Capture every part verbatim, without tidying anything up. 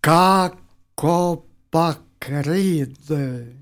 как покрыты.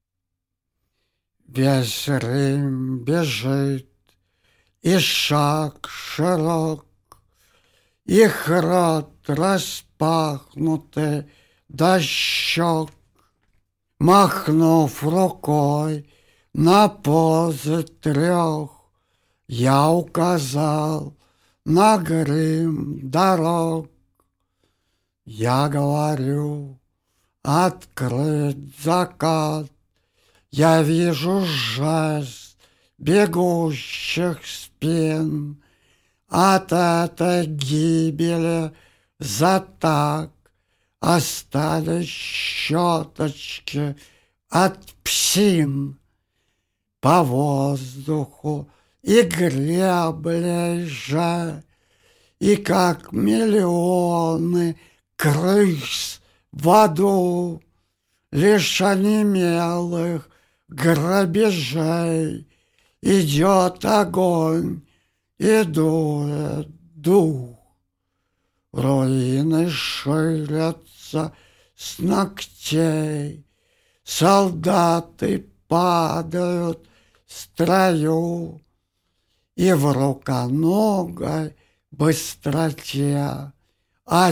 Весь Рим бежит, и шаг широк, их рот распахнутый до щек. Махнув рукой на позы трех, я указал на грим дорог. Я говорю, открыть закат, я вижу жест бегущих спин. От этой гибели за так остались щеточки от псин. По воздуху и греблей же, и как миллионы крыс в аду, лишь онемелых грабежей идет огонь и дует дух. Руины ширятся с ногтей, солдаты падают в строю, и в руконогой быстроте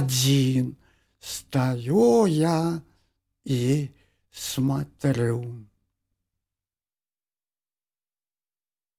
один стою я и смотрю.